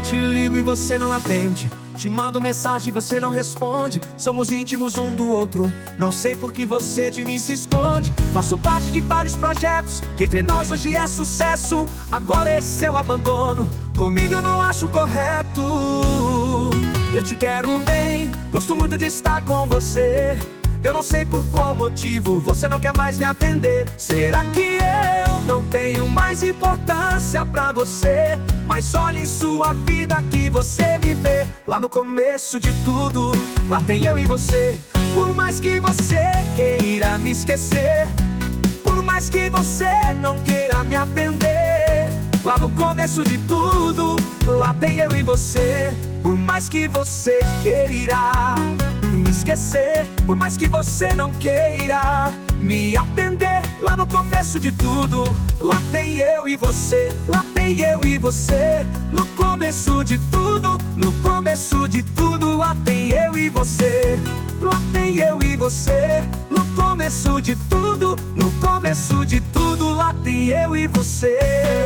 te ligo e você não atende. Te mando mensagem e você não responde. Somos íntimos um do outro, não sei por que você de mim se esconde. Faço parte de vários projetos, que entre nós hoje é sucesso. Agora esse seu abandono, comigo eu não acho correto. Eu te quero bem, gosto muito de estar com você. Eu não sei por qual motivo você não quer mais me atender. Será que eu não tenho mais importância pra você? Mas olhe em sua vida que você me vê. Lá no começo de tudo, lá tem eu e você. Por mais que você queira me esquecer, por mais que você não queira me atender, lá no começo de tudo, lá tem eu e você. Por mais que você queira me esquecer, por mais que você não queira me atender, lá no começo de tudo, lá tem eu e você. Lá tem eu e você. No começo de tudo, no começo de tudo, lá tem eu e você. Lá tem eu e você. No começo de tudo, no começo de tudo, lá tem eu e você.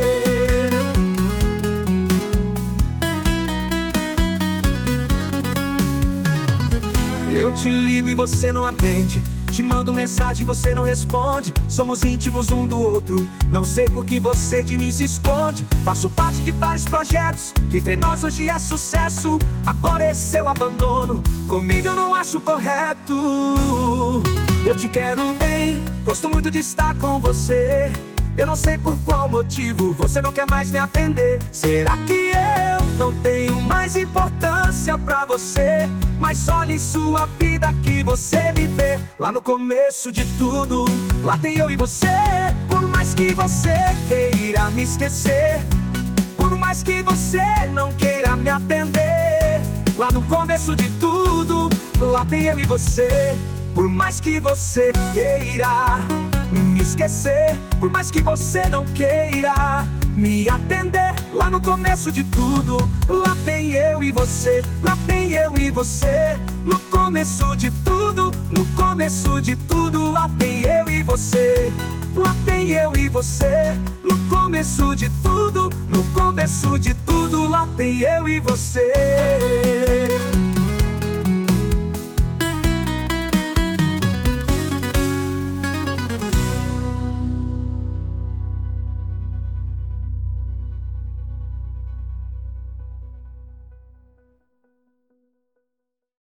Eu te ligo e você não atende. Te mando mensagem e você não responde. Somos íntimos um do outro, não sei por que você de mim se esconde. Faço parte de vários projetos, que entre nós hoje é sucesso. Agora esse seu abandono, comigo eu não acho correto. Eu te quero bem, gosto muito de estar com você. Eu não sei por qual motivo você não quer mais me atender. Será que eu não tenho mais importância pra você? Mas olhe em sua vida que você me vê. Lá no começo de tudo, lá tem eu e você. Por mais que você queira me esquecer, por mais que você não queira me atender, lá no começo de tudo, lá tem eu e você. Por mais que você queira me esquecer, por mais que você não queira me atender, lá no começo de tudo, lá tem eu e você. Lá tem eu e você. No começo de tudo, no começo de tudo, lá tem eu e você. Lá tem eu e você. No começo de tudo, no começo de tudo, lá tem eu e você.